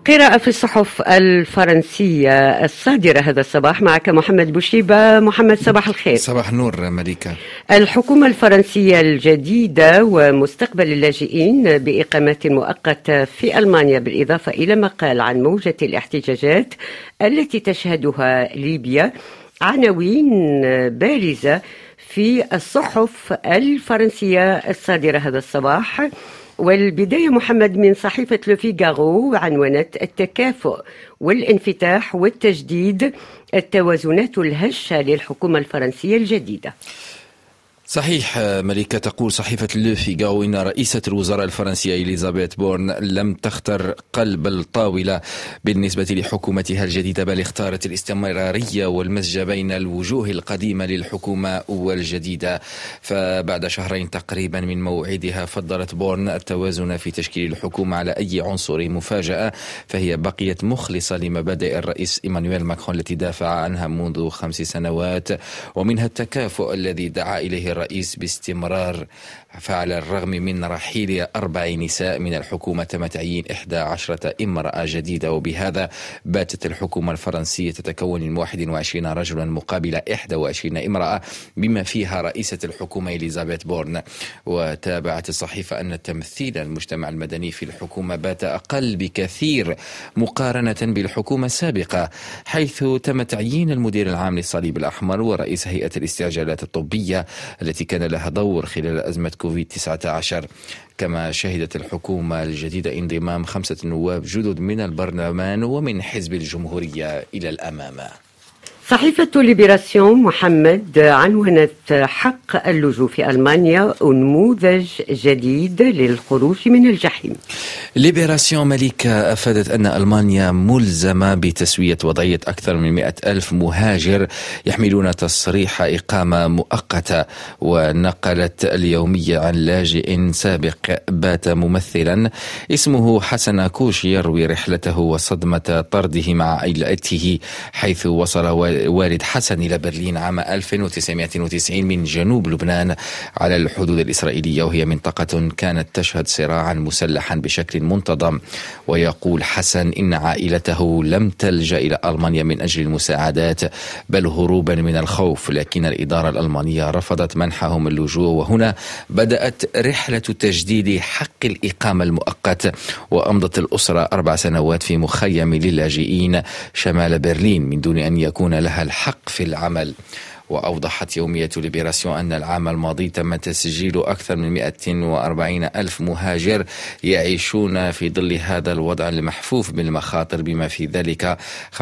قراءة في الصحف الفرنسية الصادرة هذا الصباح. معك محمد بوشيبة. محمد، صباح الخير. صباح النور مليكة. الحكومة الفرنسية الجديدة ومستقبل اللاجئين بإقامة مؤقتة في ألمانيا، بالإضافة إلى ما قال عن موجة الاحتجاجات التي تشهدها ليبيا، عناوين بارزة في الصحف الفرنسية الصادرة هذا الصباح. والبداية محمد من صحيفة لو فيغارو، عنوانات التكافؤ والانفتاح والتجديد، التوازنات الهشة للحكومة الفرنسية الجديدة. صحيح ملكة. تقول صحيفة لو فيغارو إن رئيسة الوزراء الفرنسية إليزابيث بورن لم تختر قلب الطاولة بالنسبة لحكومتها الجديدة، بل اختارت الاستمرارية والمزج بين الوجوه القديمة للحكومة والجديدة. فبعد شهرين تقريبا من موعدها فضلت بورن التوازن في تشكيل الحكومة على أي عنصر مفاجأة، فهي بقيت مخلصة لمبادئ الرئيس إيمانويل ماكرون التي دافع عنها منذ 5 سنوات، ومنها التكافؤ الذي دعا إليه الرئيس باستمرار. فعلى الرغم من رحيل 4 نساء من الحكومة تم تعيين 11 امرأة جديدة، وبهذا باتت الحكومة الفرنسية تتكون من 21 رجلا مقابل 21 امرأة، بما فيها رئيسة الحكومة إليزابيث بورن. وتابعت الصحيفة أن تمثيل المجتمع المدني في الحكومة بات أقل بكثير مقارنة بالحكومة السابقة، حيث تم تعيين المدير العام للصليب الأحمر ورئيس هيئة الاستعجالات الطبية التي كان لها دور خلال أزمة كوفيد-19. كما شهدت الحكومة الجديدة انضمام 5 نواب جدد من البرلمان ومن حزب الجمهورية إلى الأمام. صحيفة ليبراسيون محمد، عنونت حق اللجوء في ألمانيا نموذج جديد للخروج من الجحيم. ليبراسيون ملكة أفادت أن ألمانيا ملزمة بتسوية وضعية أكثر من 100,000 مهاجر يحملون تصريح إقامة مؤقتة. ونقلت اليومية عن لاجئ سابق بات ممثلا اسمه حسن كوش يروي رحلته وصدمة طرده مع عائلته، حيث وصل والد حسن إلى برلين عام 1990 من جنوب لبنان على الحدود الإسرائيلية، وهي منطقة كانت تشهد صراعا مسلحا بشكل منتظم. ويقول حسن إن عائلته لم تلجأ إلى ألمانيا من أجل المساعدات بل هروبا من الخوف، لكن الإدارة الألمانية رفضت منحهم اللجوء. وهنا بدأت رحلة تجديد حق الإقامة المؤقت، وأمضت الأسرة 4 سنوات في مخيم للاجئين شمال برلين من دون أن يكون لها الحق في العمل. وأوضحت يومية ليبراسيون أن العام الماضي تم تسجيل أكثر من 140,000 مهاجر يعيشون في ظل هذا الوضع المحفوف بالمخاطر، بما في ذلك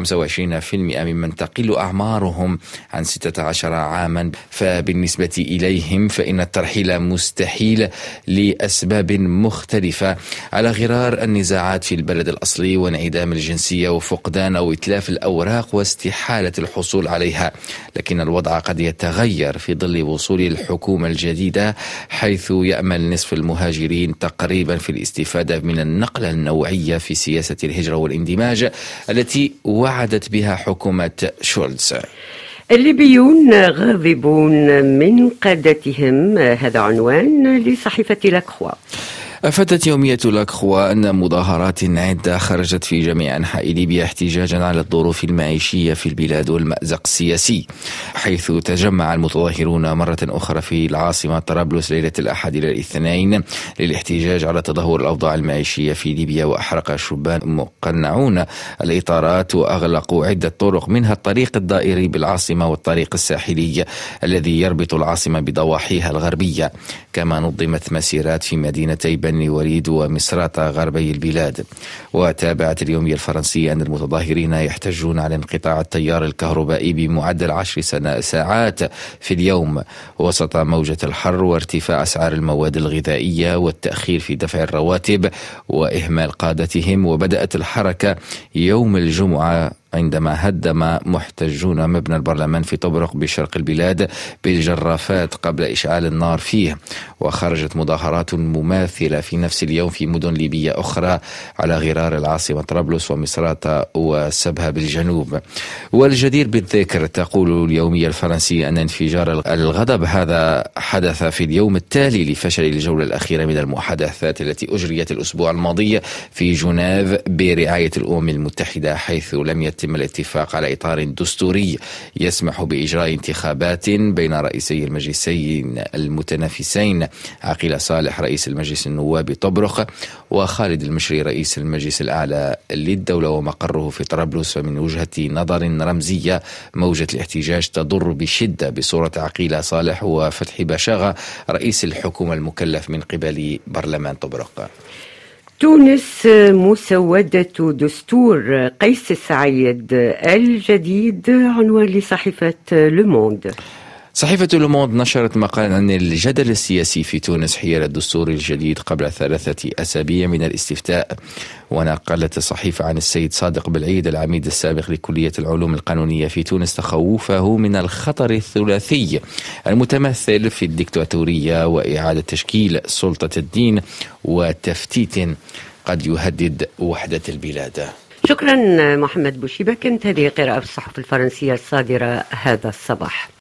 25% ممن تقل أعمارهم عن 16 عاما. فبالنسبة إليهم فإن الترحيل مستحيل لأسباب مختلفة، على غرار النزاعات في البلد الأصلي وانعدام الجنسية وفقدان أو إتلاف الأوراق واستحالة الحصول عليها. لكن الوضع قد يتغير في ظل وصول الحكومة الجديدة، حيث يأمل نصف المهاجرين تقريبا في الاستفادة من النقلة النوعية في سياسة الهجرة والاندماج التي وعدت بها حكومة شولز. الليبيون غاضبون من قادتهم، هذا عنوان لصحيفة لاكخوا. أفادت يومية لاكخوا أن مظاهرات عدة خرجت في جميع أنحاء ليبيا احتجاجا على الظروف المعيشية في البلاد والمأزق السياسي، حيث تجمع المتظاهرون مرة أخرى في العاصمة طرابلس ليلة الأحد إلى الاثنين للاحتجاج على تدهور الأوضاع المعيشية في ليبيا. وأحرق الشبان مقنعون الإطارات وأغلقوا عدة طرق، منها الطريق الدائري بالعاصمة والطريق الساحلي الذي يربط العاصمة بضواحيها الغربية. كما نظمت مسيرات في مدينتي بني وليد ومصراتة غربي البلاد. وتابعت اليومية الفرنسية أن المتظاهرين يحتجون على انقطاع التيار الكهربائي بمعدل 10 ساعات في اليوم وسط موجة الحر وارتفاع أسعار المواد الغذائية والتأخير في دفع الرواتب وإهمال قادتهم. وبدأت الحركة يوم الجمعة عندما هدم محتجون مبنى البرلمان في طبرق بشرق البلاد بالجرافات قبل إشعال النار فيه. وخرجت مظاهرات مماثلة في نفس اليوم في مدن ليبية أخرى على غرار العاصمة طرابلس ومصراتة وسبها بالجنوب. والجدير بالذكر تقول اليومية الفرنسية أن انفجار الغضب هذا حدث في اليوم التالي لفشل الجولة الأخيرة من المحادثات التي أجريت الأسبوع الماضي في جنيف برعاية الأمم المتحدة، حيث لم يتم الاتفاق على إطار دستوري يسمح بإجراء انتخابات بين رئيسي المجلسين المتنافسين، عقيل صالح رئيس المجلس النواب طبرق وخالد المشري رئيس المجلس الأعلى للدولة ومقره في طرابلس. فمن وجهة نظر رمزية موجة الاحتجاج تضر بشدة بصورة عقيل صالح وفتحي بشاغة رئيس الحكومة المكلف من قبل برلمان طبرق. تونس مسودة دستور قيس سعيد الجديد، عنوان لصحيفة لوموند. صحيفة لوموند نشرت مقالا عن الجدل السياسي في تونس حيال الدستور الجديد قبل 3 أسابيع من الاستفتاء. ونقلت الصحيفة عن السيد صادق بالعيد العميد السابق لكلية العلوم القانونية في تونس تخوفه من الخطر الثلاثي المتمثل في الدكتاتورية وإعادة تشكيل سلطة الدين وتفتيت قد يهدد وحدة البلاد. شكرا محمد بوشيبة. كانت هذه قراءة في الصحف الفرنسية الصادرة هذا الصباح.